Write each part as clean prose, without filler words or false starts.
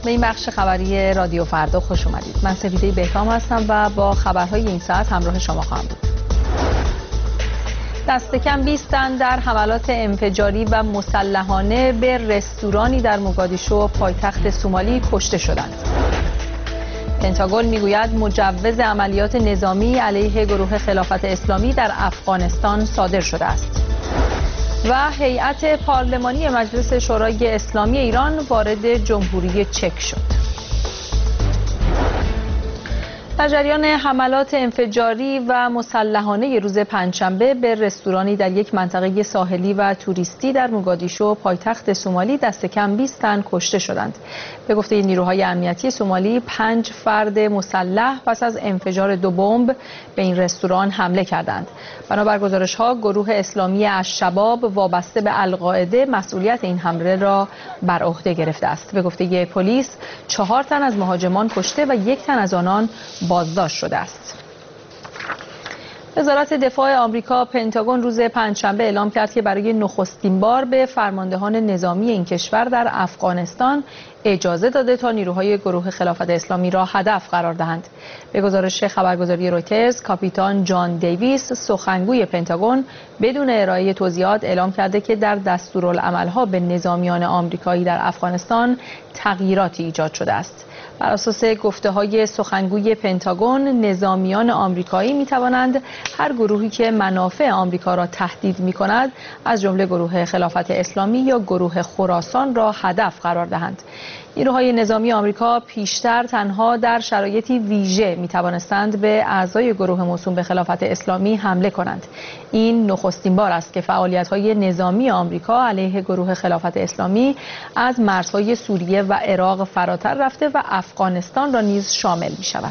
به این بخش خبری رادیو فردا خوش اومدید. من سپیده بهکام هستم و با خبرهای این ساعت همراه شما خواهم بود. دست کم 20 تن در حملات انفجاری و مسلحانه به رستورانی در موگادیشو پایتخت سومالی کشته شدند. پنتاگون میگوید مجوز عملیات نظامی علیه گروه خلافت اسلامی در افغانستان صادر شده است. و هیئت پارلمانی مجلس شورای اسلامی ایران وارد جمهوری چک شد. در جریان حملات انفجاری و مسلحانه روز پنجشنبه به رستورانی در یک منطقه ساحلی و توریستی در موگادیشو پایتخت سومالی دست کم 20 تن کشته شدند. به گفته نیروهای امنیتی سومالی 5 فرد مسلح پس از انفجار 2 بمب به این رستوران حمله کردند. بنابر گزارش‌ها گروه اسلامی الشباب وابسته به القاعده مسئولیت این حمله را بر عهده گرفته است. به گفته پلیس 4 تن از مهاجمان کشته و 1 تن از آنان بازداشت شده است. وزارت دفاع آمریکا پنتاگون روز پنجشنبه اعلام کرد که برای نخستین بار به فرماندهان نظامی این کشور در افغانستان اجازه داده تا نیروهای گروه خلافت اسلامی را هدف قرار دهند. به گزارش خبرگزاری رویترز، کاپیتان جان دیویس سخنگوی پنتاگون بدون ارائه توضیحات اعلام کرده که در دستورالعمل‌ها به نظامیان آمریکایی در افغانستان تغییراتی ایجاد شده است. بر اساس گفته‌های سخنگوی پنتاگون، نظامیان آمریکایی می‌توانند هر گروهی که منافع آمریکا را تهدید می‌کند، از جمله گروه خلافت اسلامی یا گروه خراسان را هدف قرار دهند. نیروهای نظامی آمریکا پیشتر تنها در شرایطی ویژه می‌توانستند به اعضای گروه موسوم به خلافت اسلامی حمله کنند. این نخستین بار است که فعالیت‌های نظامی آمریکا علیه گروه خلافت اسلامی از مرزهای سوریه و عراق فراتر رفته و افغانستان را نیز شامل می‌شود.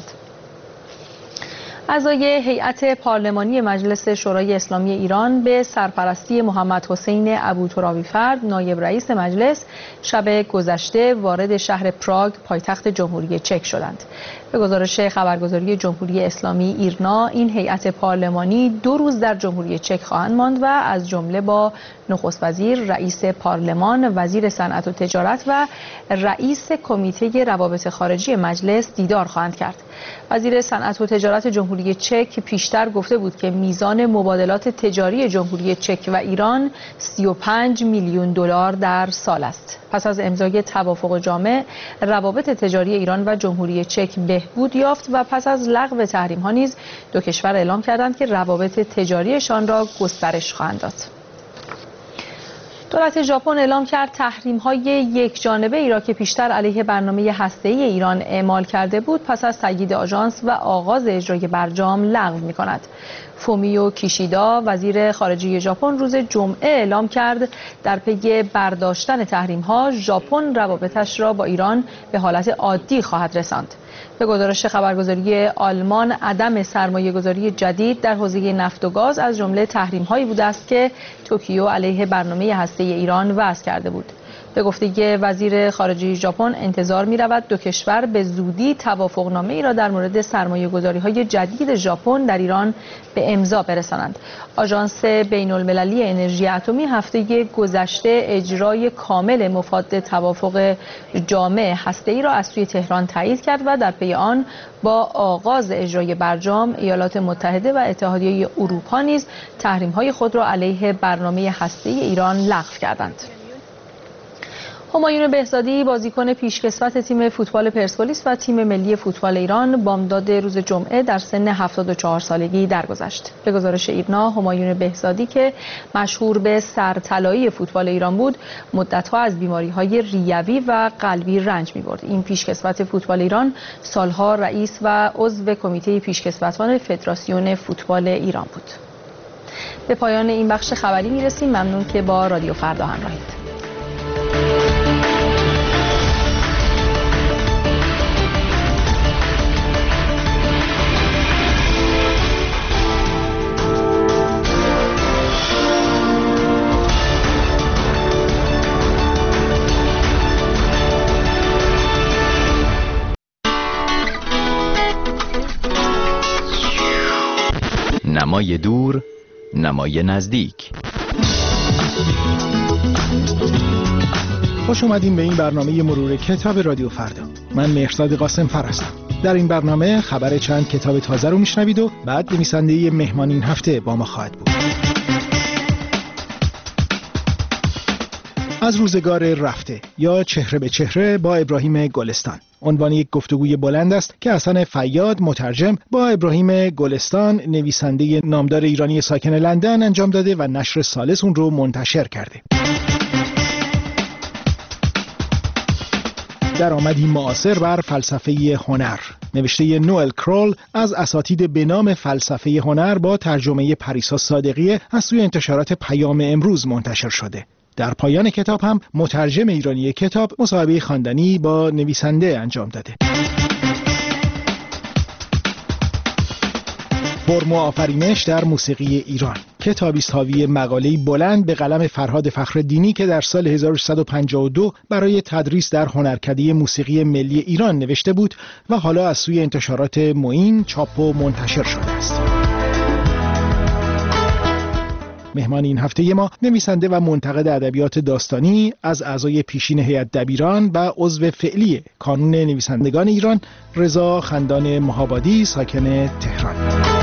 اعضای هیئت پارلمانی مجلس شورای اسلامی ایران به سرپرستی محمد حسین ابوترابی‌فرد نایب رئیس مجلس شب گذشته وارد شهر پراگ پایتخت جمهوری چک شدند. به گزارش خبرگزاری جمهوری اسلامی ایرنا، این هیئت پارلمانی 2 روز در جمهوری چک خواهند ماند و از جمله با نخست وزیر، رئیس پارلمان، وزیر صنعت و تجارت و رئیس کمیته روابط خارجی مجلس دیدار خواهند کرد. وزیر صنعت و تجارت جمهوری چک پیشتر گفته بود که میزان مبادلات تجاری جمهوری چک و ایران 35 میلیون دلار در سال است. پس از امضای توافق جامع، روابط تجاری ایران و جمهوری چک بهبود یافت و پس از لغو تحریم‌ها نیز 2 کشور اعلام کردند که روابط تجاریشان را گسترش خواهند داد. دولت ژاپن اعلام کرد تحریم‌های یکجانبه ای را که پیشتر علیه برنامه هسته‌ای ایران اعمال کرده بود پس از تایید آژانس و آغاز اجرای برجام لغو می‌کند. فومیو کیشیدا وزیر خارجه ژاپن روز جمعه اعلام کرد در پی برداشتن تحریم‌ها ژاپن روابطش را با ایران به حالت عادی خواهد رساند. به گزارش خبرگزاری آلمان، عدم سرمایه‌گذاری جدید در حوزه نفت و گاز از جمله تحریم‌هایی بوده است که توکیو علیه برنامه هسته‌ای ایران وضع کرده بود. به گفته وزیر خارجه ژاپن انتظار می‌رود 2 کشور به زودی توافقنامه‌ای را در مورد سرمایه‌گذاری‌های جدید ژاپن در ایران به امضا برسانند. آژانس بین‌المللی انرژی اتمی هفته گذشته اجرای کامل مفاد توافق جامع هسته‌ای را از سوی تهران تایید کرد و در پی آن با آغاز اجرای برجام ایالات متحده و اتحادیه اروپا نیز تحریم‌های خود را علیه برنامه هسته‌ای ایران لغو کردند. همایون بهزادی بازیکن پیشکسوت تیم فوتبال پرسپولیس و تیم ملی فوتبال ایران بامداد روز جمعه در سن 74 سالگی درگذشت. به گزارش ایرنا، همایون بهزادی که مشهور به سرطلایی فوتبال ایران بود، مدت‌ها از بیماری‌های ریوی و قلبی رنج می‌برد. این پیشکسوت فوتبال ایران سالها رئیس و عضو کمیته پیشکسوتان فدراسیون فوتبال ایران بود. به پایان این بخش خبری می‌رسیم. ممنون که با رادیو فردا همراهید. نمای دور، نمای نزدیک. خوش اومدین به این برنامه مرور کتاب رادیو فردا. من مهرزاد قاسم فر هستم. در این برنامه خبر چند کتاب تازه رو میشنوید و بعد نویسنده مهمان این هفته با ما خواهد بود. از روزگار رفته یا چهره به چهره با ابراهیم گلستان عنوان یک گفتگوی بلند است که حسن فیاد مترجم با ابراهیم گلستان نویسنده نامدار ایرانی ساکن لندن انجام داده و نشر ثالث اون رو منتشر کرده. درآمدی معاصر بر فلسفه هنر، نوشته نوئل کرول از اساتید به نام فلسفه هنر با ترجمه پریسا صادقی از سوی انتشارات پیام امروز منتشر شده. در پایان کتاب هم مترجم ایرانی کتاب مصاحبه خواندنی با نویسنده انجام داده. فرم و آفرینش در موسیقی ایران، کتابی است حاوی مقاله‌ای بلند به قلم فرهاد فخرالدینی که در سال 1352 برای تدریس در هنرکده موسیقی ملی ایران نوشته بود و حالا از سوی انتشارات معین چاپ و منتشر شده است. مهمان این هفته ما نویسنده و منتقد ادبیات داستانی، از اعضای پیشین هیئت دبیران و عضو فعلی کانون نویسندگان ایران، رضا خندان مهابادی ساکن تهران.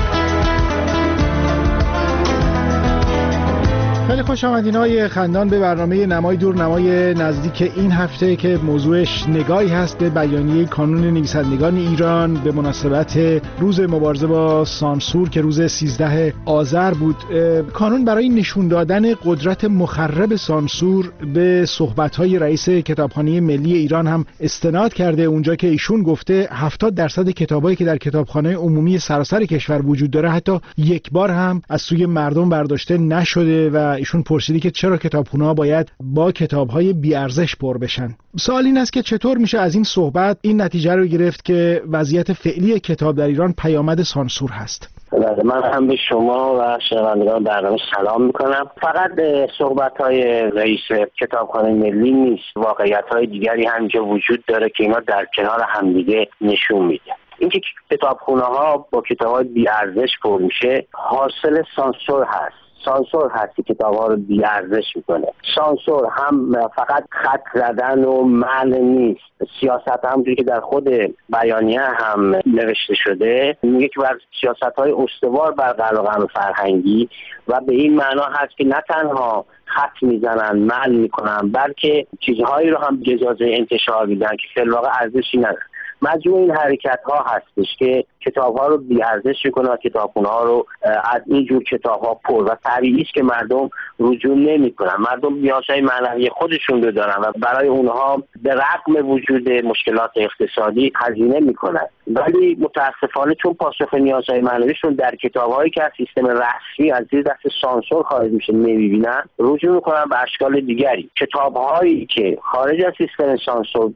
خیلی خوش آمدین آقای خندان به برنامه نمای دور نمای نزدیک این هفته که موضوعش نگاهی هست به بیانیه کانون نویسندگان ایران به مناسبت روز مبارزه با سانسور که روز 13 آذر بود. کانون برای نشون دادن قدرت مخرب سانسور به صحبت‌های رئیس کتابخانه ملی ایران هم استناد کرده، اونجا که ایشون گفته 70% کتابایی که در کتابخانه عمومی سراسر کشور وجود داره حتی یک بار هم از سوی مردم برداشته نشده و ایشون پرسیدی که چرا کتابخونه‌ها باید با کتاب‌های بی‌ارزش پر بشن. سوال این است که چطور میشه از این صحبت این نتیجه رو گرفت که وضعیت فعلی کتاب در ایران پیامد سانسور هست؟ من هم به شما و شنوندگان برنامه سلام میکنم. فقط صحبت‌های رئیس کتابخانه ملی نیست، واقعیت‌های دیگری هم که وجود داره که اینا در کنار همدیگه نشون میده. اینکه کتابخونه‌ها با کتاب‌های بی‌ارزش پر میشه حاصل سانسور هست. سانسور هست که کتاب‌ها رو بی‌ارزش میکنه. سانسور هم فقط خط زدن و منع نیست، سیاست همونجوری که در خود بیانیه هم نوشته شده میگه که بر سیاست‌های استوار بر قلمرو فرهنگی و به این معنا هست که نه تنها خط میزنن منع میکنن بلکه چیزهایی رو هم اجازه انتشار میدن که فی الواقع ارزشی نداره. مجموع این حرکت ها هستش که کتاب ها رو بی‌ارزش میکنه و کتابخونه ها رو از این جور کتاب ها پر و طبیعی است که مردم رجوع نمیکنن. مردم نیازهای معنوی خودشون رو دارن و برای اونها به رغم وجود مشکلات اقتصادی هزینه میکنن، ولی متاسفانه چون پاسخ نیازهای معنویشون در کتاب هایی که از سیستم رسمی از زیر دست سانسور خارج میشه نمیبینن، رجوع میکنن به اشکال دیگری. کتاب هایی که خارج از سیستم سانسور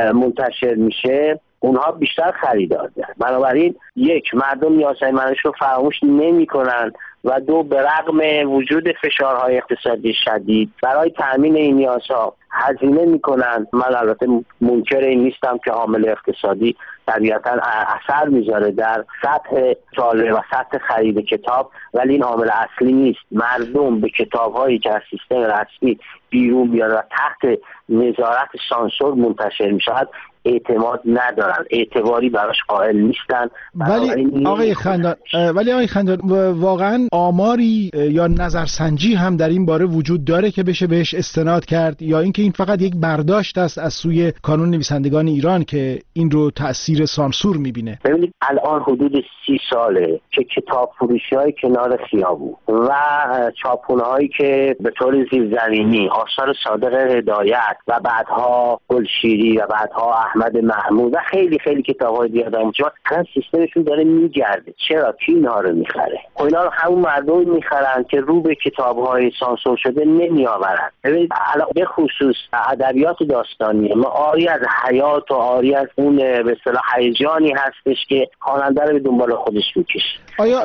منتشر میشه اونها بیشتر خریدار دارن. بنابراین یک، مردم نیازهای معنویش رو فراموش نمی‌کنن و دو، به رغم وجود فشارهای اقتصادی شدید برای تأمین این نیازها هزینه میکنن. من البته منکر این نیستم که عامل اقتصادی طبیعتاً اثر میذاره در سطح مطالعه و سطح خرید کتاب، ولی این عامل اصلی نیست. مردم به کتاب‌هایی که از سیستم رسمی بیرون بیاد و تحت نظارت سانسور منتشر میشود اعتماد ندارن، اعتباری براش قائل نیستن. ولی آقای خندان واقعا آماری یا نظرسنجی هم در این باره وجود داره که بشه بهش استناد کرد، یا اینکه این فقط یک برداشت است از سوی کانون نویسندگان ایران که این رو تأثیر سانسور میبینه؟ ببینید الان حدود 30 ساله که کتاب فروشی های کنار خیابون و چاپخونه هایی که به طور زیرزمینی آثار صادق هدایت و بعدها گلشیری و بعدها احمد محمود و خیلی خیلی کتاب‌های دیگه دارن، الان سیستمشون داره میگرده. چرا؟ کی اینا رو میخره؟ اینا رو همون مردم میخرن که رو به کتاب‌های سانسور شده نمیآورن. ببینید الان به خصوص ادبیات داستانی ما آری از حیات و آری از اون به اصطلاح هیجانی هستش که خواننده رو به دنبال خودش میکشه.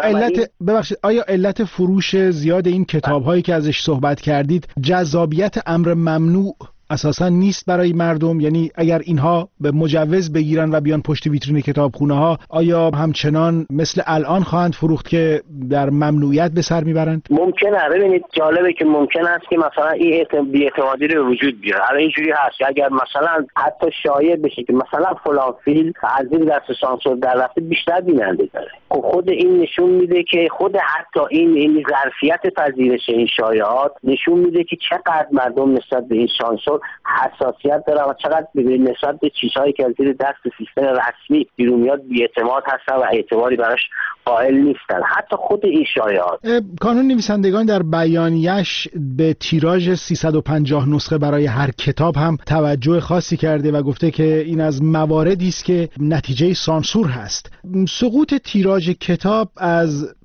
آیا علت فروش زیاد این کتاب‌هایی که ازش صحبت کردید جذابیت امر ممنوع اساسا نیست برای مردم؟ یعنی اگر اینها به مجوز بگیرن و بیان پشت ویترین کتابخونه ها، آیا همچنان مثل الان خواهند فروخت که در ممنوعیت به سر میبرند؟ ممکنه. ببینید جالبه که ممکن است که مثلا این بی‌اعتمادی رو وجود بیاره. الان اینجوری هست که اگر مثلا حتی شایع بشه که مثلا فلان فیلم از زیر دست سانسور در رفته، بیشتر بیننده داره. خود این نشون میده که خود حتی این ظرفیت پذیرش این شایعات نشون میده که چقدر مردم نسبت به این سانسور حساسیت دارن و چقدر نسبت به چیزهایی که از زیر دست سیستم رسمی بیرون میاد بی‌اعتماد هستن و اعتباری براش قائل نیستن. حتی خود این شایعات. کانون نویسندگان در بیانیه‌اش به تیراژ 350 نسخه برای هر کتاب هم توجه خاصی کرده و گفته که این از مواردی است که نتیجه سانسور هست. سقوط تیراژ کتاب از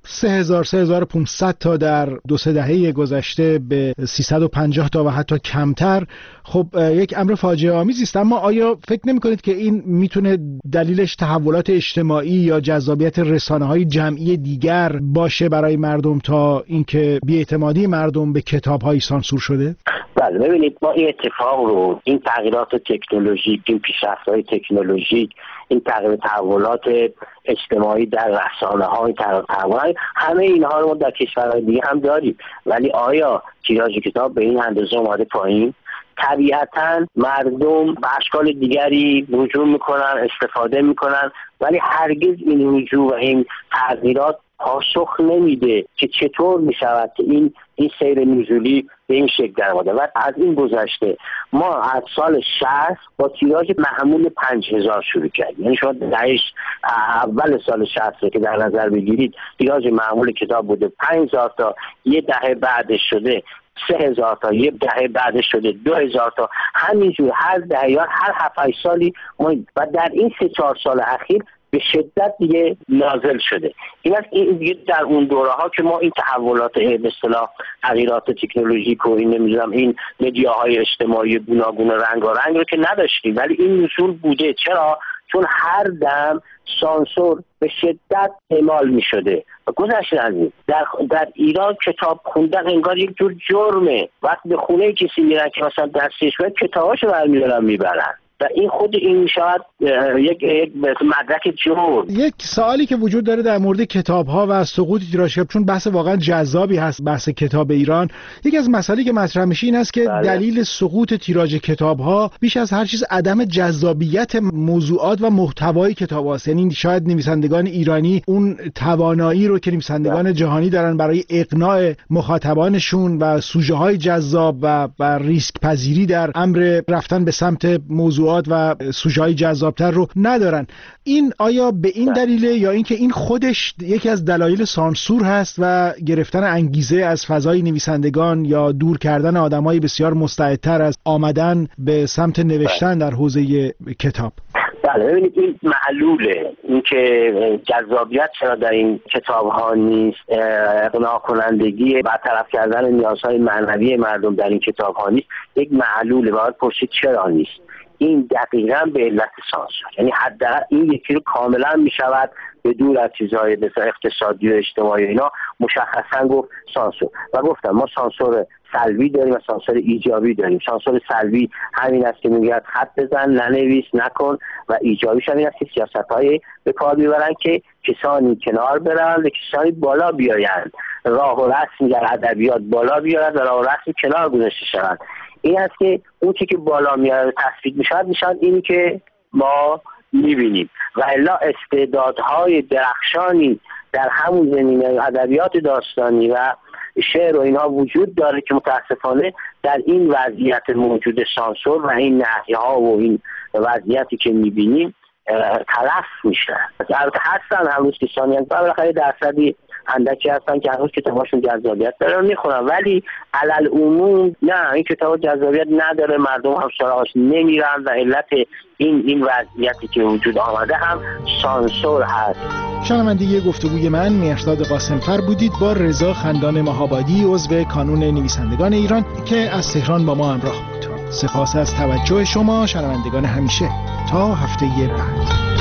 3500 تا در 2-3 دهه گذشته به 350 تا و حتی کمتر، خب یک امر فاجعه آمیزی است. اما آیا فکر نمی‌کنید که این میتونه دلیلش تحولات اجتماعی یا جذابیت رسانه‌های جمعی دیگر باشه برای مردم تا اینکه بی‌اعتمادی مردم به کتاب‌های سانسور شده؟ بله، ببینید ما این اتفاق رو، این تغییرات تکنولوژیک، این پیشرفت‌های تکنولوژیک، این تحولات اجتماعی در رسانه‌ها، این تحولات، همه اینها رو ما در کشورهای دیگه هم داریم. ولی آیا تیراژ کتاب به این اندازه اومده پایین؟ طبیعتاً مردم به اشکال دیگری رجوع میکنن، استفاده میکنن، ولی هرگز این رجوع و این تغییرات پاسخ نمیده که چطور میشود که این سیر نزولی به این شکل در اومده. و از این گذشته ما از سال 60 با تیراژ معمول 5000 شروع کردیم. یعنی شما دهش اول سال 60 که در نظر بگیرید، تیراژ معمول کتاب بوده 5000 تا، یه دهه بعدش شده 3000 تا، یه دهه بعدش شده 2000 تا، همینجور هر دهه یا هر 7-8 سالی ما، و در این 3-4 سال اخیر به شدت دیگه نازل شده. این دیگه در اون دوره ها که ما این تحولات به اصطلاح تغییرات تکنولوژیک و این نمیدونم این مدیاهای اجتماعی گوناگون رنگارنگ رو که نداشتیم، ولی این نزول بوده. چرا؟ چون هر دم سانسور به شدت اعمال می شده. و گذشته از این در ایران کتاب خوندن انگار یک جور جرمه. وقتی به خونه کسی میرن که مثلا دستش باید کتاباشو برمیدارن میبرن و این خود این میشود یک مدرک جرم. یک سوالی که وجود داره در مورد کتاب‌ها و سقوط تیراژ کتاب، چون بحث واقعا جذابی هست بحث کتاب ایران، یکی از مسائلی که مطرح میشه این است که دلیل سقوط تیراژ کتاب‌ها بیش از هر چیز عدم جذابیت موضوعات و محتوای کتاب‌هاست. یعنی شاید نویسندگان ایرانی اون توانایی رو که نویسندگان جهانی دارن برای اقناع مخاطبانشون و سوژه‌های جذاب و ریسک پذیری در امر رفتن به سمت موضوع و سوژه‌های جذابتر رو ندارن. این آیا به این دلیله یا اینکه این خودش یکی از دلایل سانسور هست و گرفتن انگیزه از فضای نویسندگان یا دور کردن آدمای بسیار مستعدتر از آمدن به سمت نوشتن در حوزه کتاب؟ بله، ببینید این معلوله. اینکه جذابیت چرا در این کتاب‌ها نیست، اقناع کنندگی برطرف کردن نیازهای معنوی مردم در این کتاب‌ها نیست، یک معلوله. باید پرسید چرا نیست. این دقیقاً به علت سانسور، یعنی حداقل این یکی رو کاملا میشود به دور از چیزهای مثل اقتصادی و اجتماعی اینا مشخصاً گفت سانسور. و گفتم ما سانسور سلبی داریم و سانسور ایجابی داریم. سانسور سلبی همین است که میگه خط بزن، ننویس، نکن، و ایجابیش همین است که سیاست‌های به کار میبرن که کسانی کنار برن و کسانی بالا بیایند، راه و رسم در ادبیات بالا بیارن و راه و رسم کنار گذاشته شوند. این است که اون چیزی که بالا میاد تصفیه میشد اینی که ما میبینیم، و الا استعدادهای درخشانی در همون زمینه ادبیات داستانی و شعر و اینها وجود داره که متاسفانه در این وضعیت موجود سانسور و این نهی‌ها و این وضعیتی که میبینیم تلف میشن. البته هستن هنوز کسانی هستن، بالاخره درصدی اندکی هستن که هنوز کتاباشون جذابیت داره میخونن، ولی علل عموم نه، این کتاب جذابیت نداره، مردم هم سراغش نمیرن و علت این وضعیتی که وجود آمده هم سانسور هست. شنونده گفتگوی من مهرداد قاسمفر بودید با رضا خندان مهابادی، عضو کانون نویسندگان ایران که از تهران با ما همراه بود. سپاس از توجه شما شنوندگان همیشه. تا هفته بعد.